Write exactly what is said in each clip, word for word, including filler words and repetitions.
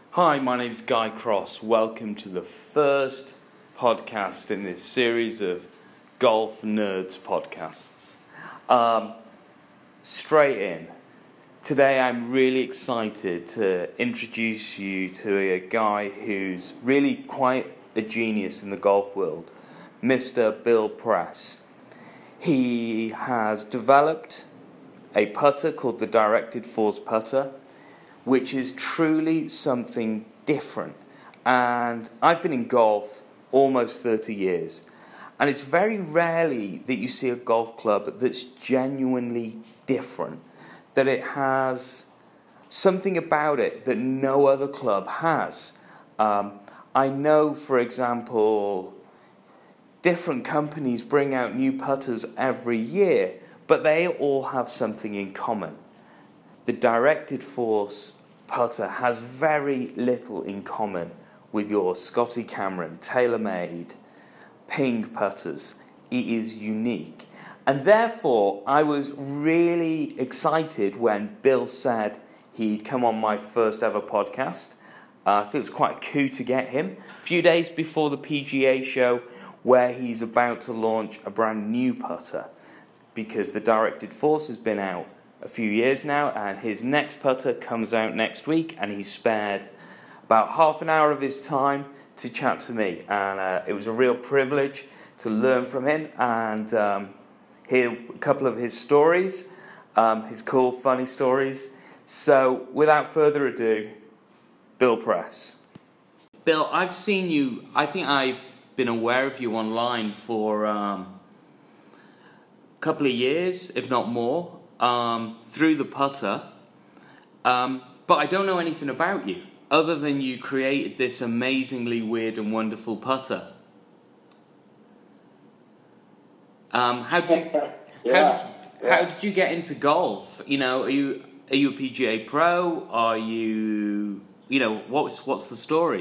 Hi, my name's Guy Cross. Welcome to the first podcast in this series of Golf Nerds podcasts. Um, straight in. Today I'm really excited to introduce you to a guy who's really quite a genius in the golf world, Mister Bill Press. He has developed a putter called the Directed Force Putter, which is truly something different. And I've been in golf almost thirty years, and it's very rarely that you see a golf club that's genuinely different, that it has something about it that no other club has. Um, I know, for example, different companies bring out new putters every year, but they all have something in common. The Directed Force putter has very little in common with your Scotty Cameron, TaylorMade, Ping putters. It is unique. And therefore, I was really excited when Bill said he'd come on my first ever podcast. Uh, I feel it's quite a coup to get him. A few days before the P G A show, where he's about to launch a brand new putter, because the Directed Force has been out a few years now, and his next putter comes out next week, and he spared about half an hour of his time to chat to me, and uh, it was a real privilege to learn from him and um, hear a couple of his stories, um, his cool, funny stories. So, without further ado, Bill Press. Bill, I've seen you, I think I've been aware of you online for um, a couple of years, if not more. Um, through the putter, um, but I don't know anything about you, other than you created this amazingly weird and wonderful putter. Um, how did you, yeah. how, did, yeah. how did you get into golf? You know, are you are you a P G A pro? Are you, you know, what's what's the story?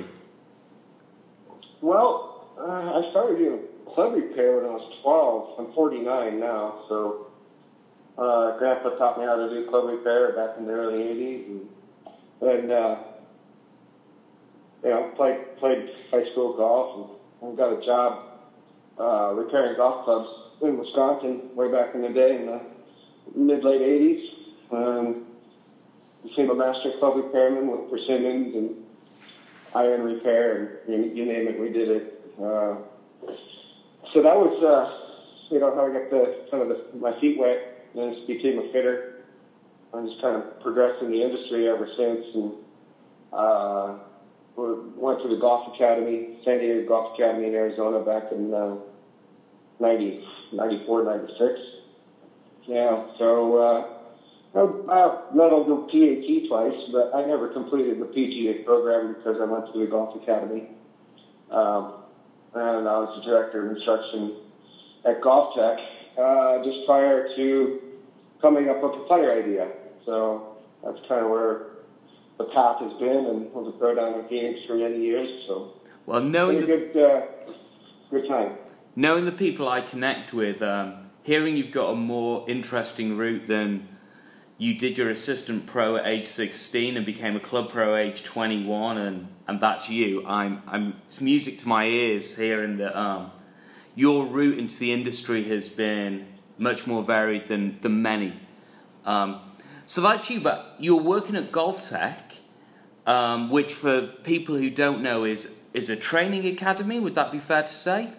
Well, uh, I started doing club repair when I was twelve. I'm forty-nine now, so. Uh, Grandpa taught me how to do club repair back in the early eighties, and, and uh, you know, played played high school golf and, and got a job uh, repairing golf clubs in Wisconsin way back in the day in the mid late eighties. Um, became a master club repairman with Persimmons and iron repair, and you, you name it, we did it. Uh, so that was, uh, you know, how I got the kind of the, my feet wet. Then just became a fitter. I just kind of progressed in the industry ever since, and uh, went to the Golf Academy, San Diego Golf Academy in Arizona back in uh, ninety, ninety-four, ninety-six. Yeah, so uh, I medaled the P A T twice, but I never completed the P G A program because I went to the Golf Academy. Um, and I was the director of instruction at Golf Tech uh, just prior to coming up with the putter idea. So that's kind of where the path has been, and was a pro down in Phoenix for many years. So well, knowing it's been a good, uh, good time. Knowing the people I connect with, um, hearing you've got a more interesting route than you did your assistant pro at age sixteen and became a club pro at age twenty-one, and, and that's you. I'm I'm it's music to my ears hearing that um, your route into the industry has been much more varied than, than many. Um, so that's you, but you're working at Golf Tech, um, which for people who don't know is, is a training academy, would that be fair to say?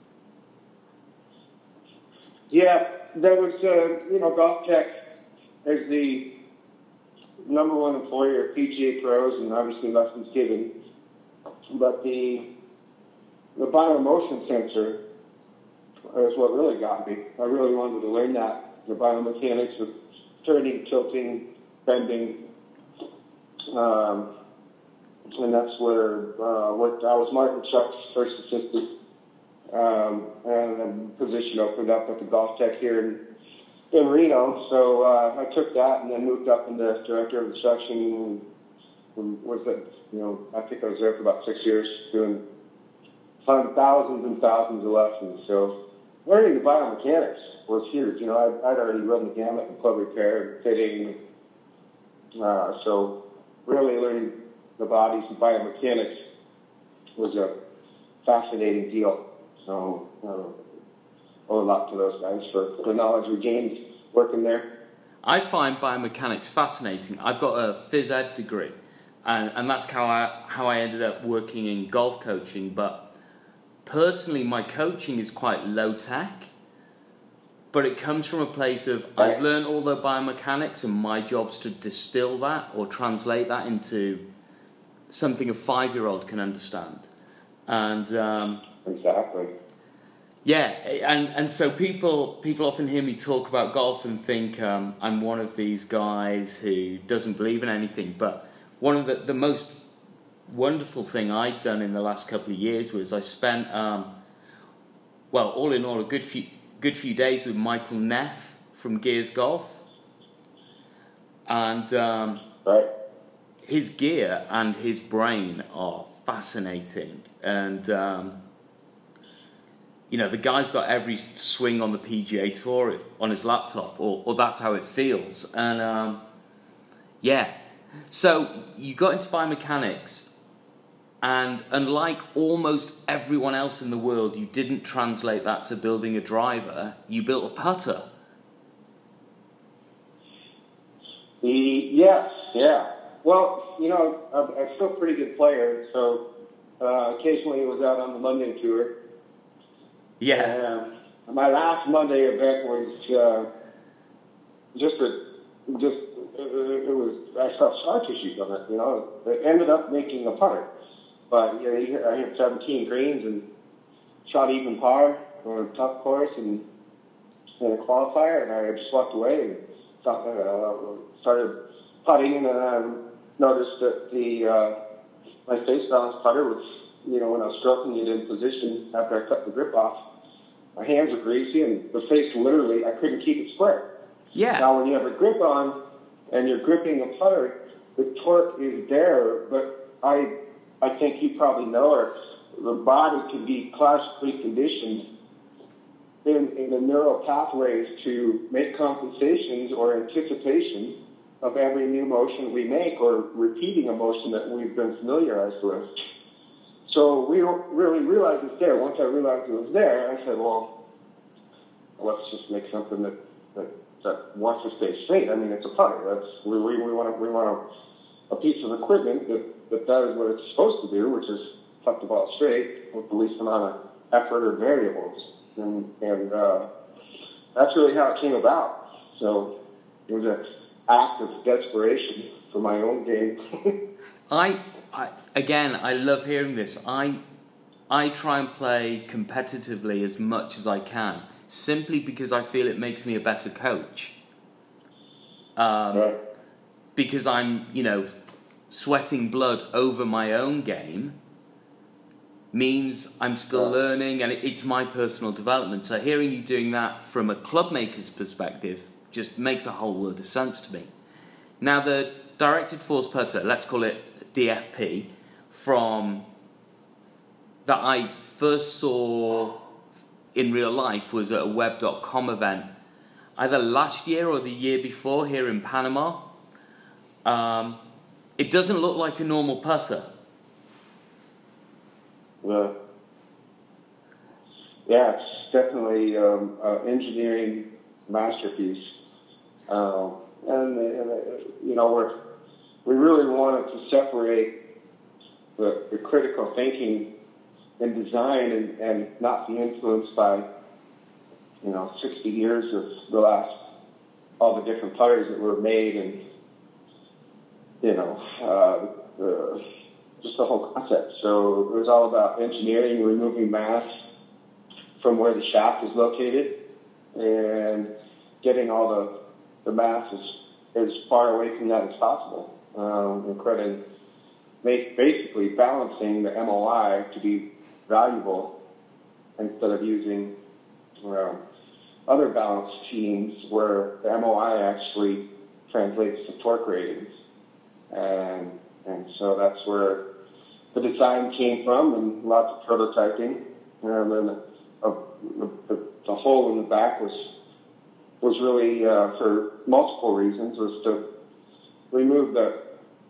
Yeah, there was, uh, you know, Golf Tech is the number one employer of P G A pros and obviously lessons given, but the, the biomotion sensor is what really got me. I really wanted to learn that, the biomechanics of turning, tilting, bending, um, and that's where uh, worked. I was Martin Chuck's first assistant, um, and a position opened up at the Golf Tech here in, in Reno. So uh, I took that and then moved up into director of instruction. And was it? You know, I think I was there for about six years doing thousands and thousands of lessons. So learning the biomechanics was huge. You know, I'd, I'd already run the gamut in club repair and fitting. Uh, so really learning the bodies and biomechanics was a fascinating deal. So, uh, owe a lot to those guys for the knowledge we gained working there. I find biomechanics fascinating. I've got a phys ed degree, and, and that's how I, how I ended up working in golf coaching. But personally, my coaching is quite low-tech, but it comes from a place of I've learned all the biomechanics, and my job's to distill that or translate that into something a five-year-old can understand. And um, exactly. Yeah, and, and so people people often hear me talk about golf and think um, I'm one of these guys who doesn't believe in anything. But one of the, the most wonderful thing I'd done in the last couple of years was I spent, um, well, all in all, a good few good few days with Michael Neff from Gears Golf. And um, right. his gear and his brain are fascinating. And... Um, You know, the guy's got every swing on the P G A Tour if, on his laptop, or, or that's how it feels. And, um, yeah. So, you got into biomechanics, and unlike almost everyone else in the world, you didn't translate that to building a driver. You built a putter. The, yes, yeah. Well, you know, I'm, I'm still a pretty good player, so uh, occasionally I was out on the London tour. Yeah. Uh, my last Monday event was uh, just a, just uh, it was I saw scar tissue from it. You know, it ended up making a putter, but you know, I hit seventeen greens and shot even par on a tough course and in a qualifier, and I just walked away and thought, uh, started putting, and I noticed that the uh, my face balance putter was, you know, when I was stroking it in position after I cut the grip off, my hands were greasy, and the face literally, I couldn't keep it square. Yeah. Now, when you have a grip on and you're gripping a putter, the torque is there, but I I think you probably know it. The body can be classically conditioned in, in the neural pathways to make compensations or anticipation of every new motion we make or repeating a motion that we've been familiarized with. So we don't really realize it's there. Once I realized it was there, I said, well, let's just make something that, that, that wants to stay straight. I mean, it's a putter. That's, we, we, we want, a, we want a, a piece of equipment that, that does what it's supposed to do, which is putt the ball straight with the least amount of effort or variables. And, and uh, that's really how it came about. So it was an act of desperation for my own game. I... I, again, I love hearing this. I, I try and play competitively as much as I can, simply because I feel it makes me a better coach. Um, right. Because I'm, you know, sweating blood over my own game means I'm still right. learning, and it, it's my personal development. So hearing you doing that from a club maker's perspective just makes a whole world of sense to me. Now, the directed force putter, let's call it D F P, from that I first saw in real life was at a web dot com event either last year or the year before here in Panama. Um, it doesn't look like a normal putter. Well, yeah, it's definitely um, an engineering masterpiece. Um, and, and uh, you know, we're We really wanted to separate the, the critical thinking in design and, and not be influenced by, you know, sixty years of the last, all the different putters that were made and, you know, uh, the, just the whole concept. So it was all about engineering, removing mass from where the shaft is located and getting all the, the mass as, as far away from that as possible. Um, and credit, make basically balancing the M O I to be valuable instead of using um, other balance schemes where the M O I actually translates to torque ratings. And, and so that's where the design came from, and lots of prototyping. And then the, uh, the, the hole in the back was was really, uh, for multiple reasons, was to remove the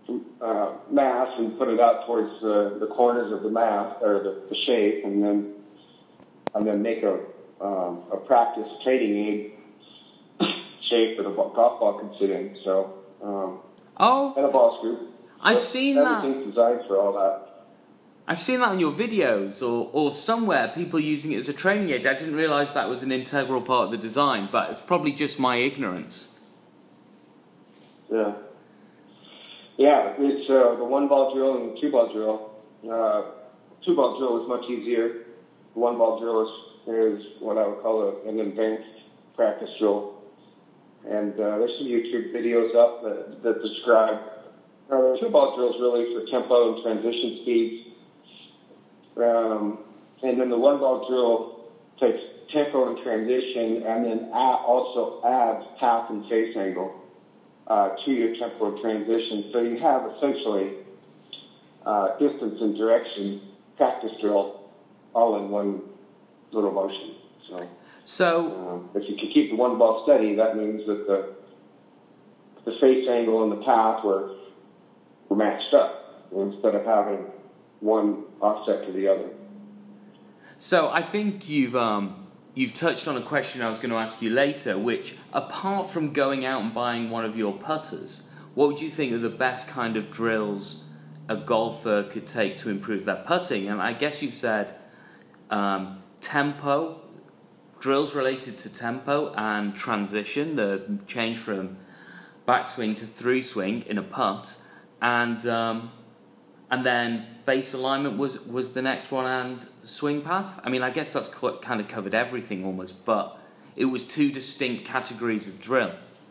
uh, mass and put it out towards the, the corners of the mass or the, the shape, and then and then make a um, a practice trading aid shape that a golf ball can sit in. So um, oh, and a ball screw. I've so seen everything's that. designed for all that. I've seen that in your videos or, or somewhere, people using it as a training aid. I didn't realise that was an integral part of the design, but it's probably just my ignorance. Yeah. Yeah, it's uh, the one-ball drill and the two-ball drill. Uh, two-ball drill is much easier. The one-ball drill is, is what I would call a, an advanced practice drill. And uh, there's some YouTube videos up that, that describe uh, the two-ball drill is really for tempo and transition speeds. Um, and then the one-ball drill takes tempo and transition, and then add, also adds path and face angle uh, to your tempo and transition. So you have essentially uh, distance and direction practice drill all in one little motion. So, so um, if you can keep the one ball steady, that means that the the face angle and the path were were matched up instead of having one offset to the other. So I think you've um, you've touched on a question I was going to ask you later, which, apart from going out and buying one of your putters, what would you think are the best kind of drills a golfer could take to improve their putting? And I guess you said um, tempo, drills related to tempo and transition, the change from backswing to through swing in a putt, and um, and then face alignment was, was the next one, and swing path. I mean, I guess that's quite, kind of covered everything almost, but it was two distinct categories of drill.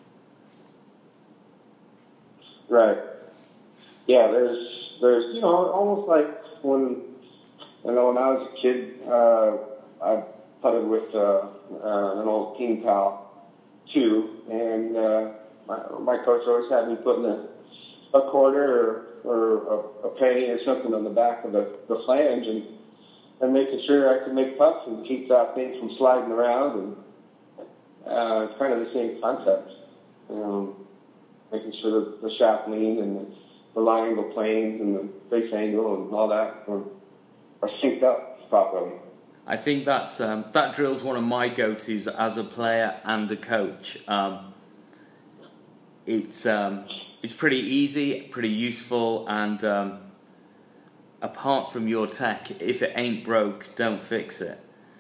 Right. Yeah, there's, there's you know, almost like when, you know, when I was a kid, uh, I putted with uh, uh, an old Team Pal too, and uh, my, my coach always had me putting a, a quarter or, or a, a penny or something on the back of the, the flange, and, and making sure I could make putts and keep that thing from sliding around, and uh, it's kind of the same concept. Um, making sure that the shaft lean and the, the line angle planes and the face angle and all that are, are synced up properly. I think that's um, that drill's one of my go-tos as a player and a coach. Um, it's um, it's pretty easy, pretty useful, and um, apart from your tech, if it ain't broke, don't fix it.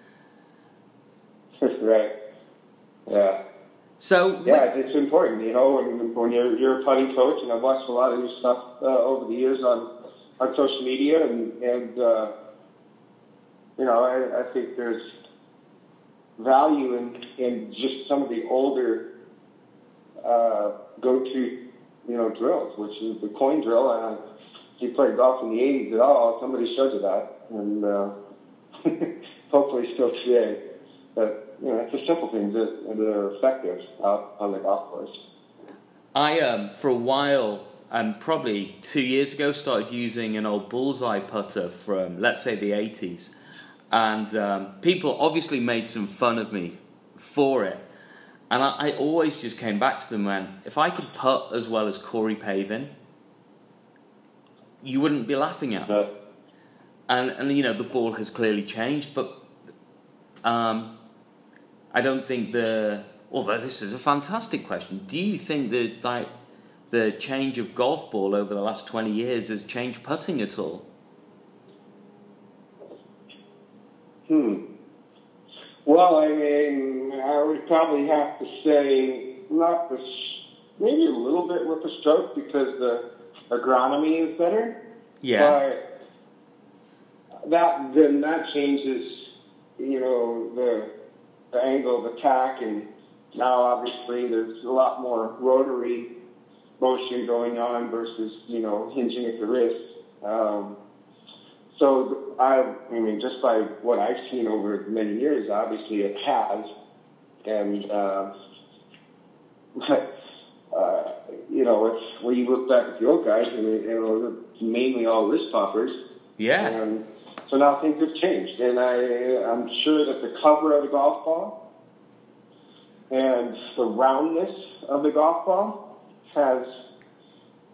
Right. Yeah. So yeah, it's important, you know, when, when you're you're a putting coach, and I've watched a lot of your stuff uh, over the years on on social media, and and uh, you know, I, I think there's value in in just some of the older uh, go-to, you know, drills, which is the coin drill. And if you played golf in the eighties at all, somebody showed you that, and uh, hopefully still today. But you know, it's the simple things that, that are effective out on the golf course. I um for a while, and um, probably two years ago, started using an old bullseye putter from, let's say, the eighties. And um, people obviously made some fun of me for it. And I, I always just came back to them when, if I could putt as well as Corey Pavin, you wouldn't be laughing at me. Uh, and, and, you know, the ball has clearly changed, but um, I don't think the... Although this is a fantastic question. Do you think that, that the change of golf ball over the last twenty years has changed putting at all? Hmm. Well, I mean, I would probably have to say not the, maybe a little bit with the stroke because the agronomy is better. Yeah. But that then that changes, you know, the, the angle of attack, and now obviously there's a lot more rotary motion going on versus, you know, hinging at the wrist. Um, So, I, I mean, just by what I've seen over many years, obviously it has. And, uh, uh, you know, it's, when you look back at the old guys, I mean, you know, it's mainly all wrist poppers. Yeah. And so now things have changed. And I, I'm sure that the cover of the golf ball and the roundness of the golf ball has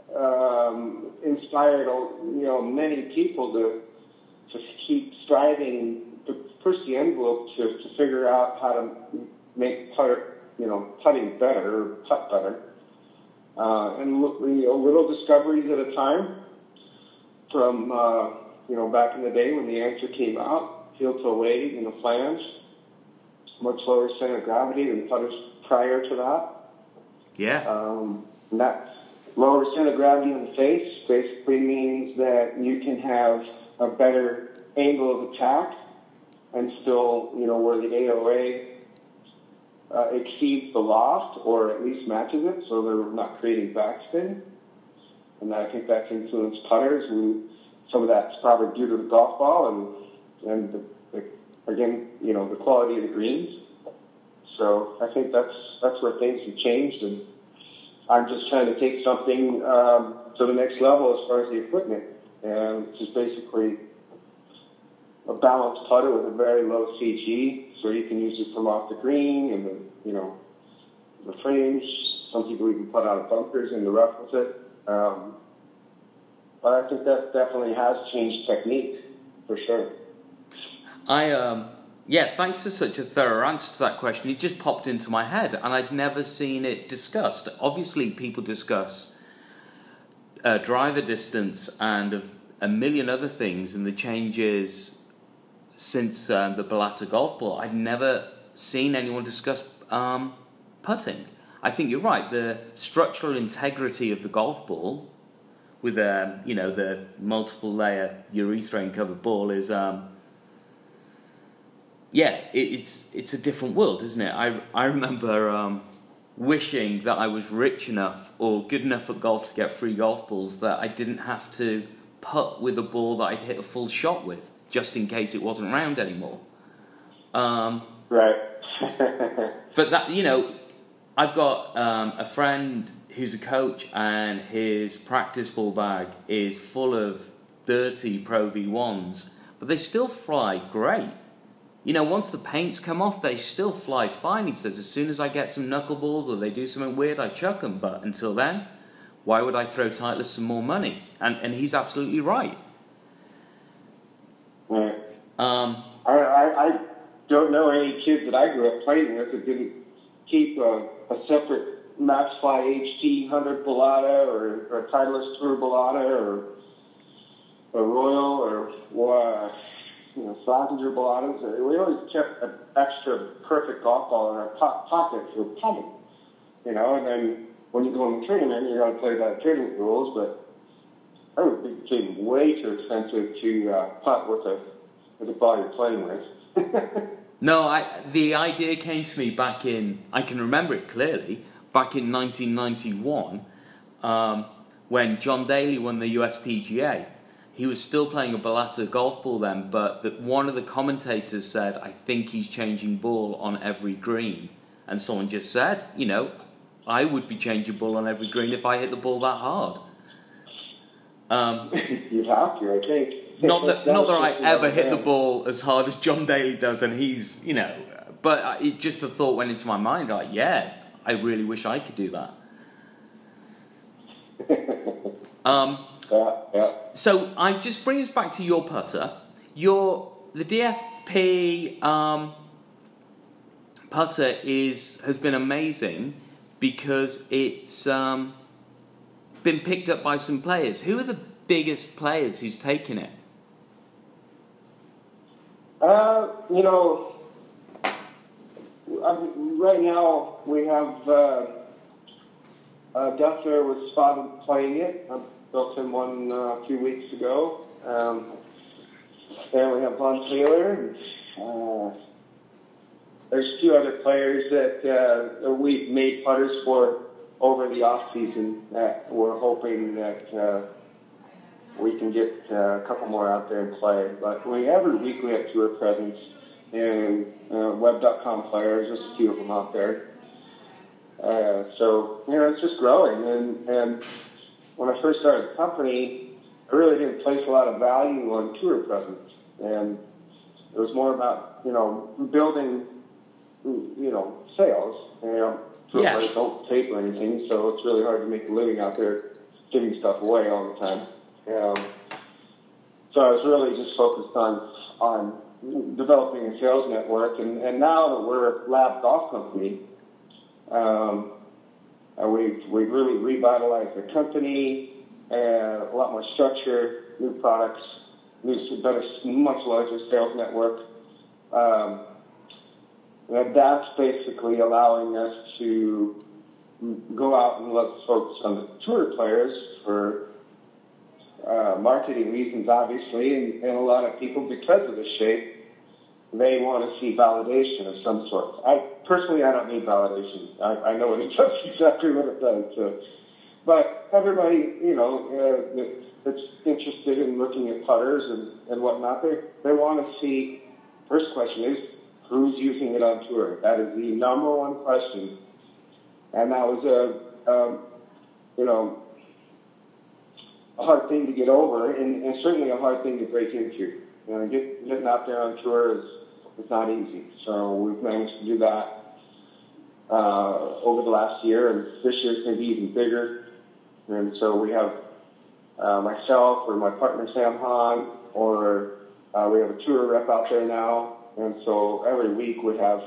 um, inspired, you know, many people to to keep striving to push the envelope to, to figure out how to make putter, you know, putting better, or putt better, uh, and look, you know, little discoveries at a time. From uh, you know, back in the day when the answer came out, heel to wave, you know, flange, much lower center of gravity than putters prior to that. Yeah. Um, and that lower center of gravity in the face basically means that you can have a better angle of attack and still, you know, where the A O A uh, exceeds the loft or at least matches it, so they're not creating backspin. And I think that's influenced putters, and some of that's probably due to the golf ball and, and the, the, again, you know, the quality of the greens. So I think that's that's where things have changed, and I'm just trying to take something um, to the next level as far as the equipment, and which is basically a balanced putter with a very low C G, so you can use it from off the green and the, you know, the frames. Some people even put out bunkers in the rough with it. Um, but I think that definitely has changed technique, for sure. I, um, yeah, thanks for such a thorough answer to that question. It just popped into my head, and I'd never seen it discussed. Obviously, people discuss uh, driver distance and a, a million other things, and the changes since uh, the Balata golf ball. I'd never seen anyone discuss um, putting. I think you're right. The structural integrity of the golf ball, with um, you know, the multiple layer urethane covered ball, is um, yeah, it, it's it's a different world, isn't it? I I remember um, wishing that I was rich enough or good enough at golf to get free golf balls that I didn't have to putt with a ball that I'd hit a full shot with, just in case it wasn't round anymore. Um, right. But that, you know, I've got um, a friend who's a coach, and his practice ball bag is full of dirty Pro V ones, but they still fly great. You know, once the paint's come off, they still fly fine. He says, as soon as I get some knuckleballs or they do something weird, I chuck them. But until then, why would I throw Titleist some more money? And and he's absolutely right. Right. Um, I, I, I don't know any kids that I grew up playing with that didn't keep a, a separate Maxfly H T one hundred Balata or, or a Titleist Tour Balata or a Royal or, or you know, Slazenger Balatas. We always kept an extra perfect golf ball in our po- pocket for putting, you know, and then when you go in the tournament, you're going to play by the tournament rules, but it became way too expensive to uh, putt with a with the ball you're playing with. no, I, the idea came to me back in, I can remember it clearly, back in nineteen ninety-one, um, when John Daly won the U S P G A. He was still playing a Balata golf ball then, but the, one of the commentators said, I think he's changing ball on every green. And someone just said, you know, I would be changing ball on every green if I hit the ball that hard. Um, You'd have to, I think. Not that, not that I ever hit the ball as hard as John Daly does, and he's, you know, but it just a thought went into my mind, like, yeah, I really wish I could do that. um, yeah, yeah. So I just bring us back to your putter. Your the D F P um, putter is has been amazing because it's um, been picked up by some players. Who are the biggest players who's taken it? Uh, you know, um, right now we have uh, uh, Duffner was spotted playing it. I built him one uh, a few weeks ago. Um, and we have Von Taylor. Uh, there's a few other players that uh, we've made putters for over the off season that we're hoping that uh, we can get uh, a couple more out there and play. But we every week we have tour presence and uh, web dot com players. There's a few of them out there. Uh, so you know, it's just growing. And and when I first started the company, I really didn't place a lot of value on tour presence, and it was more about you know building you know sales. You know, tour Yeah. players don't tape or anything, so it's really hard to make a living out there giving stuff away all the time. Um, so I was really just focused on on developing a sales network, and, and now that we're a lab golf company, um, uh, we've we've really revitalized the company, and a lot more structure, new products, new better, much larger sales network. Um, and that's basically allowing us to go out and let's focus on the tour players for uh, marketing reasons, obviously, and, and a lot of people, because of the shape, they want to see validation of some sort. I personally, I don't need validation. I, I know it does exactly what it does. So. But everybody, you know, uh, that's interested in looking at putters and, and whatnot, they they want to see. First question is, who's using it on tour? That is the number one question. And that was a, um, you know, a hard thing to get over, and, and certainly a hard thing to break into. You know, get, getting out there on tour is it's not easy. So we've managed to do that uh, over the last year, and this year's going to be even bigger. And so we have uh, myself or my partner Sam Hahn, or uh, we have a tour rep out there now. And so every week we have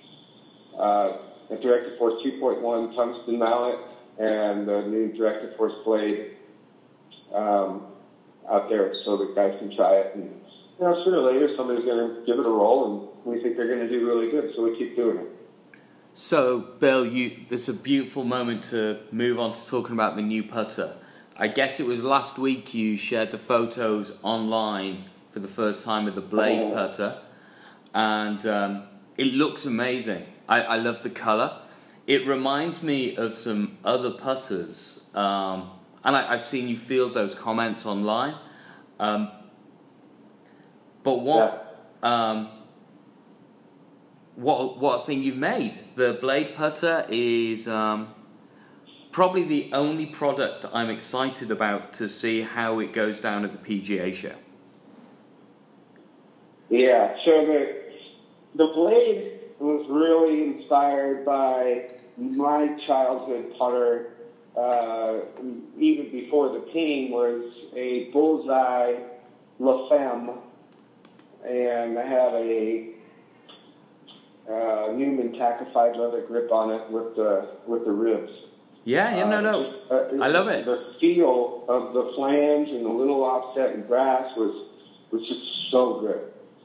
uh, a Directed Force two point one tungsten mallet and a new Directed Force blade um, out there so the guys can try it. And you know, sooner or later somebody's going to give it a roll, and we think they're going to do really good, so we keep doing it. So, Bill, you, this is a beautiful moment to move on to talking about the new putter. I guess it was last week you shared the photos online for the first time of the Blade oh. putter, and um, it looks amazing. I, I love the colour. It reminds me of some other putters, um, and I, I've seen you field those comments online. Um, but what... Yeah. Um, What what a thing you've made. The Blade putter is um, probably the only product I'm excited about to see how it goes down at the P G A show. Yeah, so the, the Blade was really inspired by my childhood putter. Uh, even before the Ping was a Bullseye La Femme, and I had a Uh, Newman tackified leather grip on it with the with the ribs. Yeah, yeah, no, no, uh, just, uh, I love it. The feel of the flange and the little offset and brass was was just so good.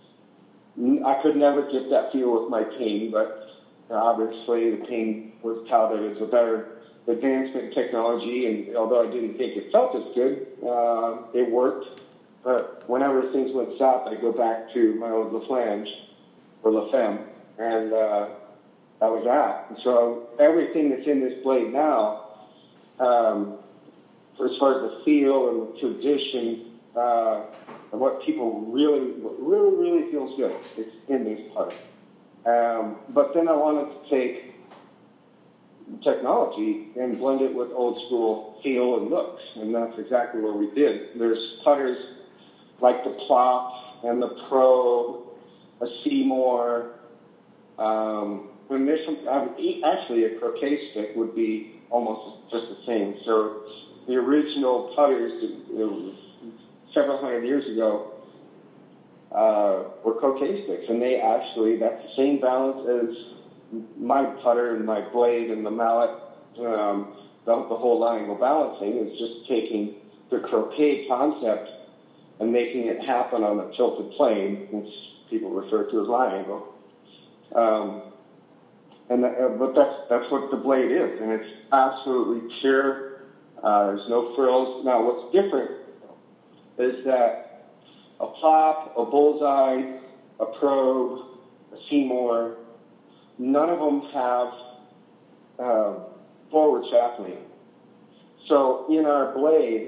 I could never get that feel with my Ping, but obviously the Ping was touted as a better advancement in technology, and although I didn't think it felt as good, uh, it worked. But whenever things went south, I go back to my old La Flange or La Femme. And uh, that was that. And so everything that's in this blade now, um, as far as the feel and the tradition, uh, and what people really, what really, really feels good, it's in this putter. Um, but then I wanted to take technology and blend it with old school feel and looks, and that's exactly what we did. There's putters like the Plop and the Probe, a Seymour. Um, and there's some, I would eat, actually a croquet stick would be almost just the same. So the original putters, uh, several hundred years ago, uh, were croquet sticks, and they actually, that's the same balance as my putter and my blade and the mallet. Um, the, the whole line angle balancing is just taking the croquet concept and making it happen on a tilted plane, which people refer to as line angle. Um, and that, uh, but that's that's what the blade is, and it's absolutely pure. Uh, there's no frills. Now, what's different is that a Plop, a Bullseye, a Probe, a Seymour, none of them have uh, forward shaft lean. So in our blade,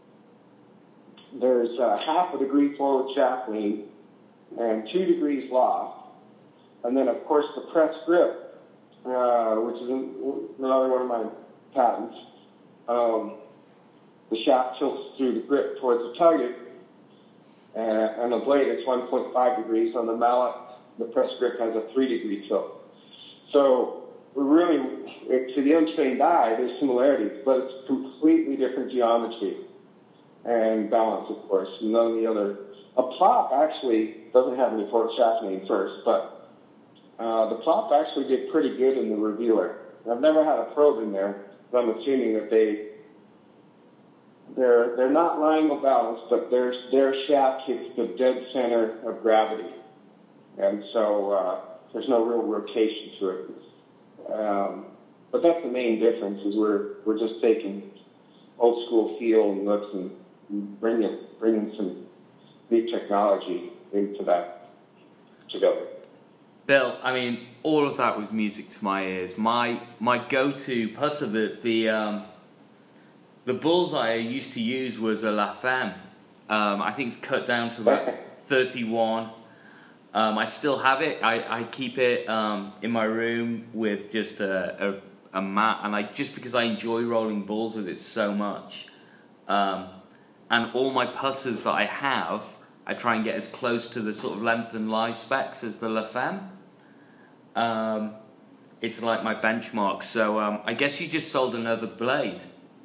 there's uh, half a degree forward shaft lean and two degrees loft. And then, of course, the press grip, uh, which is another one of my patents. Um, the shaft tilts through the grip towards the target, and on the blade it's one point five degrees. On the mallet, the press grip has a three degree tilt. So we're really it, to the untrained eye, there's similarities, but it's completely different geometry and balance, of course. None of the other. A plop actually doesn't have any fork shaft name first, but uh, the plop actually did pretty good in the reviewer. I've never had a probe in there, but I'm assuming that they they're they're not lying of balance, but their their shaft hits the dead center of gravity, and so uh, there's no real rotation to it. Um, but that's the main difference, is we're we're just taking old school feel and looks and bringing bringing some new technology into that together. Bill, I mean, all of that was music to my ears. My my go-to putter, the the um, the bullseye I used to use was a La Femme. Um, I think it's cut down to about thirty-one. Um, I still have it. I, I keep it um, in my room with just a, a, a mat, and I just because I enjoy rolling balls with it so much. Um, and all my putters that I have, I try and get as close to the sort of length and lie specs as the La Femme. Um, it's like my benchmark. So um, I guess you just sold another blade.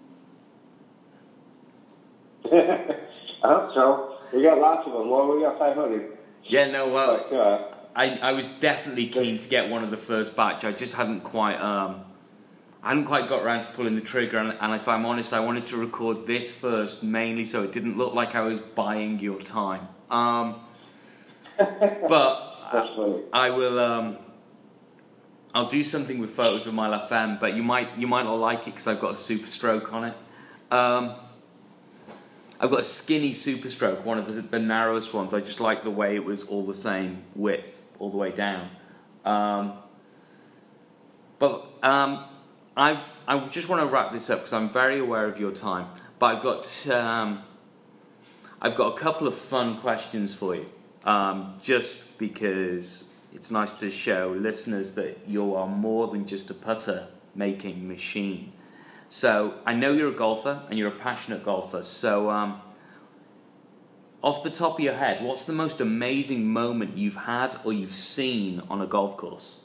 I hope so. We got lots of them. Well, we got five hundred. Yeah, no, well, But, uh, I, I was definitely keen to get one of the first batch. I just hadn't quite, um, I hadn't quite got around to pulling the trigger. And, and if I'm honest, I wanted to record this first mainly so it didn't look like I was buying your time. Um, but That's funny. I, I will. Um, I'll do something with photos of my La Femme, but you might you might not like it because I've got a Super Stroke on it. Um, I've got a skinny Super Stroke, one of the, the narrowest ones. I just like the way it was all the same width all the way down. Um, but um, I I just want to wrap this up because I'm very aware of your time. But I've got um, I've got a couple of fun questions for you, um, just because it's nice to show listeners that you are more than just a putter making machine. So I know you're a golfer and you're a passionate golfer. So um, off the top of your head, what's the most amazing moment you've had or you've seen on a golf course?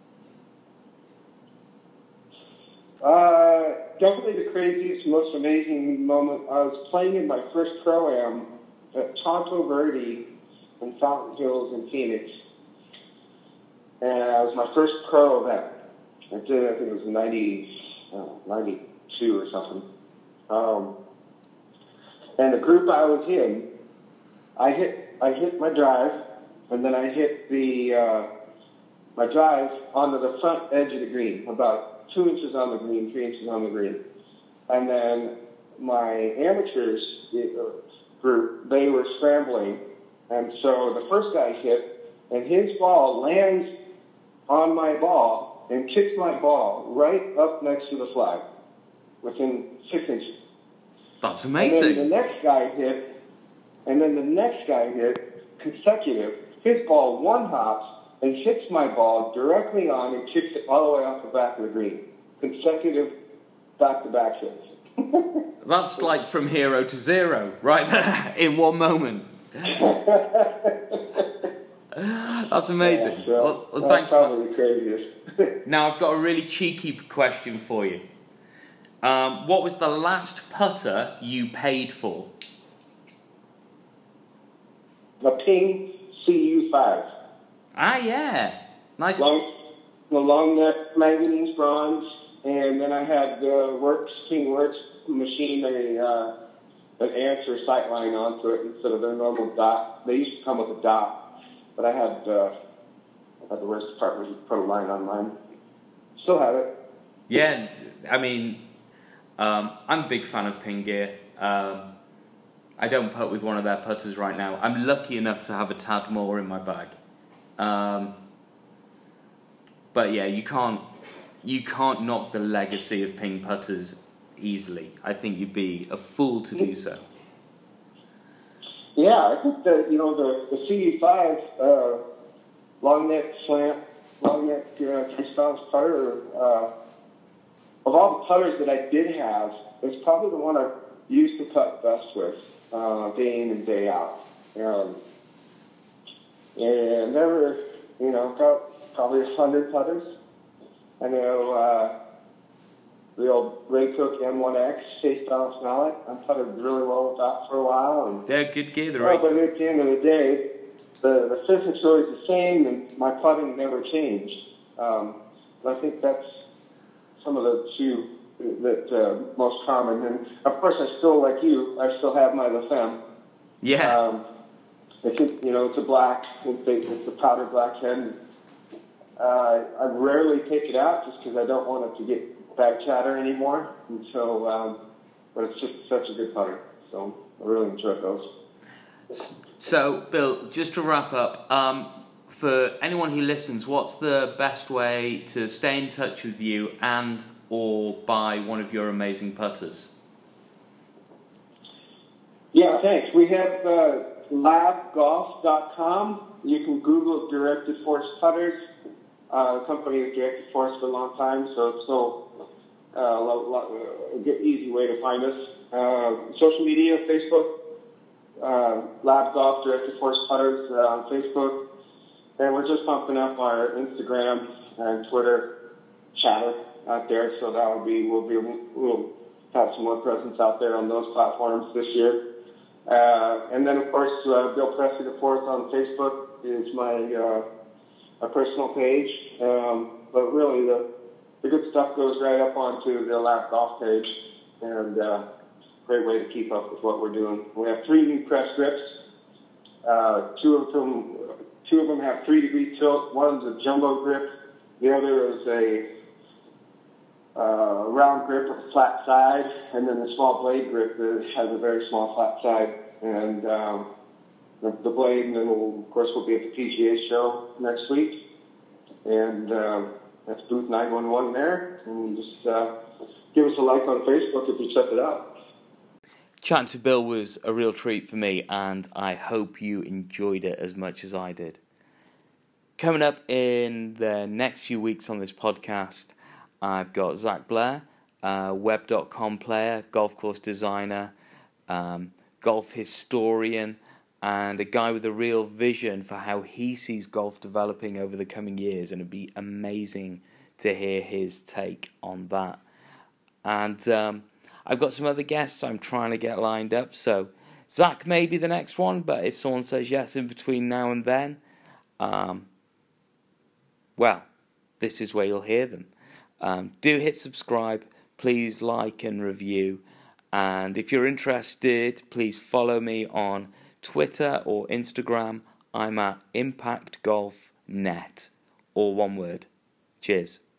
Uh, definitely the craziest, most amazing moment. I was playing in my first Pro-Am at Tonto Verde in Fountain Hills in Phoenix. And it was my first pro event. I did, I think it was ninety, oh, ninety-two or something. Um, and the group I was in, I hit, I hit my drive, and then I hit the, uh, my drive onto the front edge of the green, about two inches on the green, three inches on the green. And then my amateurs group, they were scrambling. And so the first guy hit, and his ball lands on my ball and kicks my ball right up next to the flag within six inches. That's And amazing. then the next guy hit, and then the next guy hit consecutive. His ball one hops and hits my ball directly on and kicks it all the way off the back of the green. Consecutive back-to-back hits. That's like from hero to zero, right there, in one moment. That's amazing. Yeah, so well, well, that's thanks for probably the craziest. that. Now I've got a really cheeky question for you. Um, what was the last putter you paid for? A Ping C U five. Ah, yeah. Nice. Long, the long neck manganese bronze, and then I had the Works, King Works machine, a, uh, an answer sight line onto it instead of their normal dot. They used to come with a dot, but I had, uh, I had the worst part was put a line on mine. Still have it. Yeah, I mean, um, I'm a big fan of Ping Gear. Um, I don't putt with one of their putters right now. I'm lucky enough to have a tad more in my bag. Um, but yeah, you can't you can't knock the legacy of Ping putters easily. I think you'd be a fool to do so. Yeah, I think that, you know, the, the C U five, uh, long neck slant, long neck uh, three spouse putter, uh, of all the putters that I did have, it's probably the one I used to putt best with, uh, day in and day out. Um, and never, you know, got probably a hundred putters. I know, uh, the old Ray Cook M one X Chase Balance mallet. I putted really well with that for a while. And, They're good gear, the well, Ray but at the end of the day, the, the physics are always the same, and my putting never changed. Um, I think that's some of the two that uh, most common. And of course, I still, like you, I still have my La Femme. Yeah. Um, I think, you know, it's a black, it's a, it's a powder black head. Uh, I rarely take it out just because I don't want it to get bad chatter anymore. And so, um, but it's just such a good putter. So I really enjoy those. So, Bill, just to wrap up, um, for anyone who listens, what's the best way to stay in touch with you and or buy one of your amazing putters? Yeah, thanks. We have uh, lab golf dot com. You can Google Directed Force Putters. Uh, the company has Directed Force for a long time, so it's so uh, lo- lo- a good, easy way to find us. Uh, social media, Facebook, uh, Lab Golf Directed Force Putters uh, on Facebook. And we're just pumping up our Instagram and Twitter chatter out there, so that will be we'll be we'll have some more presence out there on those platforms this year. Uh, and then of course, uh, Bill Presley the Fourth on Facebook is my uh, my personal page. Um, but really, the the good stuff goes right up onto the Lap Golf page, and uh, great way to keep up with what we're doing. We have three new press grips. Uh, two of them. Two of them have three-degree tilt. One's a jumbo grip. The other is a uh, round grip with a flat side, and then the small blade grip that has a very small flat side. And um, the, the blade, and then we'll, of course, we'll be at the P G A show next week. And um, that's booth nine one one there. And just uh, give us a like on Facebook if you check it out. Chatting to Bill was a real treat for me, and I hope you enjoyed it as much as I did. Coming up in the next few weeks on this podcast, I've got Zach Blair, uh, web dot com player, golf course designer, um, golf historian, and a guy with a real vision for how he sees golf developing over the coming years, and it'd be amazing to hear his take on that. And um, I've got some other guests I'm trying to get lined up, so Zach may be the next one, but if someone says yes in between now and then, um, well, this is where you'll hear them. Um, do hit subscribe, please like and review, and if you're interested, please follow me on Twitter or Instagram. I'm at Impact Golf Net, all one word. Cheers.